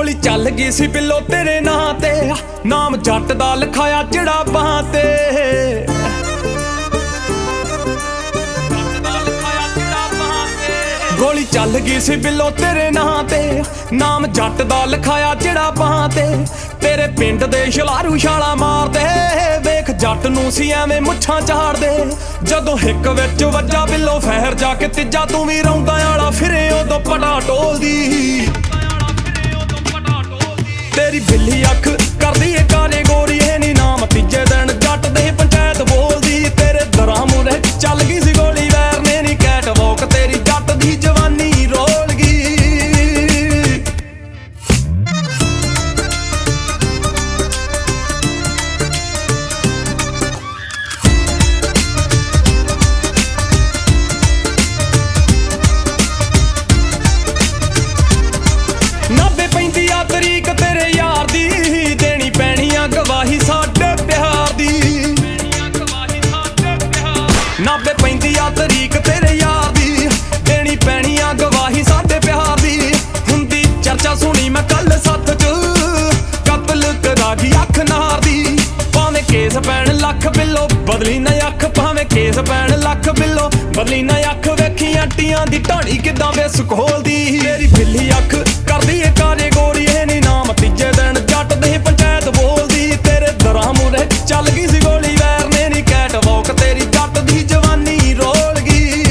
ਗੋਲੀ ਚੱਲ ਗਈ ਸੀ ਬਿੱਲੋ ਤੇਰੇ ਨਾਂ ਤੇ, ਨਾਮ ਜੱਟ ਦਾ ਲਿਖਾਇਆ ਜਿਹੜਾ ਬਾਹਾਂ ਤੇ। ਗੋਲੀ ਚੱਲ ਗਈ ਸੀ ਬਿੱਲੋ ਤੇਰੇ ਨਾਂ ਤੇ, ਨਾਮ ਜੱਟ ਦਾ ਲਿਖਾਇਆ ਜਿਹੜਾ ਬਾਹਾਂ ਤੇ। ਤੇਰੇ ਪਿੰਡ ਦੇ ਛਲਾਰੂ ਛਾਲਾ ਮਾਰਦੇ, ਵੇਖ ਜੱਟ ਨੂੰ ਸੀ ਐਵੇਂ ਮੁੱਛਾਂ ਝਾੜਦੇ। ਜਦੋਂ ਹਿੱਕ ਵਿੱਚ ਵੱਜਾ ਬਿੱਲੋ ਫਹਿਰ ਜਾ ਕੇ ਤੀਜਾ, ਤੂੰ ਵੀ ਰੌਂਦਾ ਵਾਲਾ ਫਿਰੇ ਉਦੋਂ ਪਟਾ ਟੋਲਦੀ। ਤੇਰੀ ਬਿੱਲੀ ਅੱਖ ਕਰਦੀ ਏ ਕਾਰੇ ਗੋਰੀ, ਇਹ ਨੀ ਨਾਮ ਤੀਜੇ ਦਿਨ ਜੱਟ ਦੇ ਪੰਚਾਇਤ ਬੋਲਦੀ। ਤੇਰੇ ਦਰਾਂ ਮੂਹਰੇ ਚੱਲ ਗਈ ਸੀ ਗੋਲੀ ਵੈਰ ਨੇ ਨੀ ਕੈਟ ਵਾਕ, ਤੇਰੀ ਜੱਟ ਦੀ ਜਵਾਨੀ ਰੋਲ ਗਈ। ਨਾਭੇ ਪੈਂਦੀ ਆ ਤਰੀਕ ਤੇਰੇ ਯਾਰ ਦੀ, ਦੇਣੀ ਪੈਣੀ ਆ ਗਵਾਹੀ ਸਾਡੇ ਪਿਆਰ ਦੀ। ਨਾਭੇ ਪੈਂਦੀ ਆ ਤਰੀਕ ਤੇਰੇ ਯਾਰ ਦੀ, ਦੇਣੀ ਪੈਣੀ ਆ ਗਵਾਹੀ ਸਾਡੇ ਪਿਆਰ ਦੀ। ਹੁੰਦੀ ਚਰਚਾ ਸੁਣੀ ਮੈਂ ਕੱਲ ਸੱਤ ਚ, ਕਤਲ ਕਰਾ ਗਈ ਅੱਖ ਨਾਰ ਦੀ। ਭਾਵੇਂ ਕੇਸ ਪੈਣ ਲੱਖ ਬਿੱਲੋ ਬਦਲੀ ਨਾ ਅੱਖ, ਭਾਵੇਂ ਕੇਸ ਪੈਣ ਲੱਖ ਬਿੱਲੋ ਬਦਲੀ ਨਾ ਅੱਖ। ਵੇਖੀ ਆਂਟੀਆਂ ਦੀ ਢਾਣੀ ਕਿੱਦਾਂ ਵੇ ਸੁਖੋਲਦੀ। ਤੇਰੀ ਬਿੱਲੀ ਅੱਖ ਕਰਦੀ ਏ ਕਾਰੇ ਗੋਰੀ, ਇਹ ਨੀ ਨਾਮ ਤੀਜੇ ਦਿਨ ਜੱਟ ਦੇ ਪੰਚਾਇਤ ਬੋਲਦੀ। ਤੇਰੇ ਦਰਾਂ ਮੂਹਰੇ ਚੱਲ ਗਈ ਸੀ ਗੋਲੀ ਵੈਰ ਨੇ ਨੀ ਕੈਟ ਵਾਕ, ਤੇਰੀ ਜੱਟ ਦੀ ਜਵਾਨੀ ਰੋਲ ਗਈ।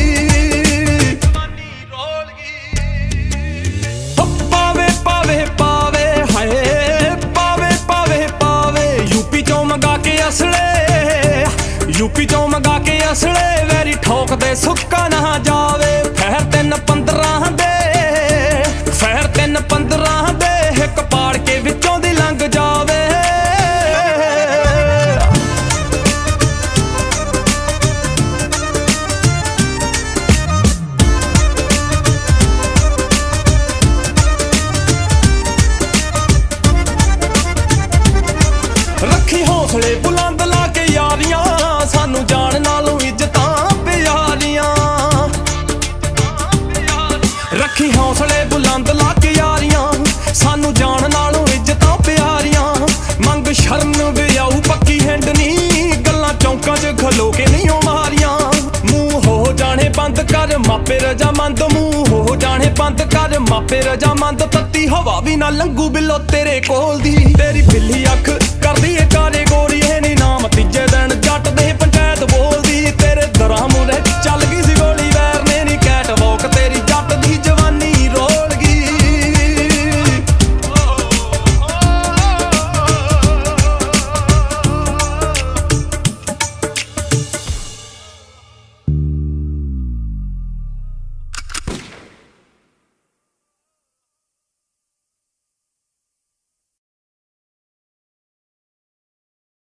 ਪਾਵੇ ਪਾਵੇ ਪਾਵੇ ਹਾਏ, ਪਾਵੇ ਪਾਵੇ ਪਾਵੇ ਯੂਪੀ ਚੋਂ ਮੰਗਾ ਕੇ ਅਸਲੇ, ਯੂਪੀ ਚੋਂ ਮੰਗਾ ਕੇ ਅਸਲੇ। ਵੈਰੀ ਠੋਕਦੇ ਸੁੱਕਾ ਨਾ ਜਾਵੇ, ਫਹਿਰ 3-15 ਦੇ, ਫਹਿਰ 3-15 ਦੇ, ਹਿੱਕ ਪਾੜ ਕੇ ਵਿੱਚੋਂ ਦੀ ਲੰਘ ਜਾਵੇ। ਰੱਖੀ ਹੌਸਲੇ ਬੁਲੰਦ ਲਾ ਕੇ ਯਾਰੀਆਂ, ਸਾਨੂੰ ਜਾਣ ਨਾਲੋਂ ਇੱਜ਼ਤਾਂ ਪਿਆਰੀਆਂ। ਰੱਖੀ ਹੌਸਲੇ ਬੁਲੰਦ ਲਾ ਕੇ ਯਾਰੀਆਂ, ਸਾਨੂੰ ਜਾਣ ਨਾਲੋਂ ਇੱਜ਼ਤਾਂ ਪਿਆਰੀਆਂ। ਮੰਗ ਸ਼ਰਮ ਵਿਆਊ ਪੱਕੀ ਹਿੰਡ ਨੀ, ਗੱਲਾਂ ਚੌਂਕਾਂ 'ਚ ਖਲੋ ਕੇ ਨਹੀਂ ਉਹ ਮਾਰੀਆਂ। ਮੂੰਹ ਹੋ ਜਾਣੇ ਬੰਦ ਕਰ ਮਾਪੇ ਰਜਾਮੰਦ, ਮੂੰਹ ਹੋ ਜਾਣੇ ਬੰਦ ਕਰ ਮਾਪੇ ਰਜਾਮੰਦ। ਤੱਤੀ ਹਵਾ ਵੀ ਨਾ ਲੰਘੂ ਬਿੱਲੋ ਤੇਰੇ ਕੋਲ ਦੀ। ਤੇਰੀ ਬਿੱਲੀ ਅੱਖ ਕਰਦੀ ਏ ਕਾਰੇ ਗੋਰੀ, ਇਹ ਨੀ ਨਾਮ ਤੀਜੇ ਦਿਨ ਜੱਟ ਦੇ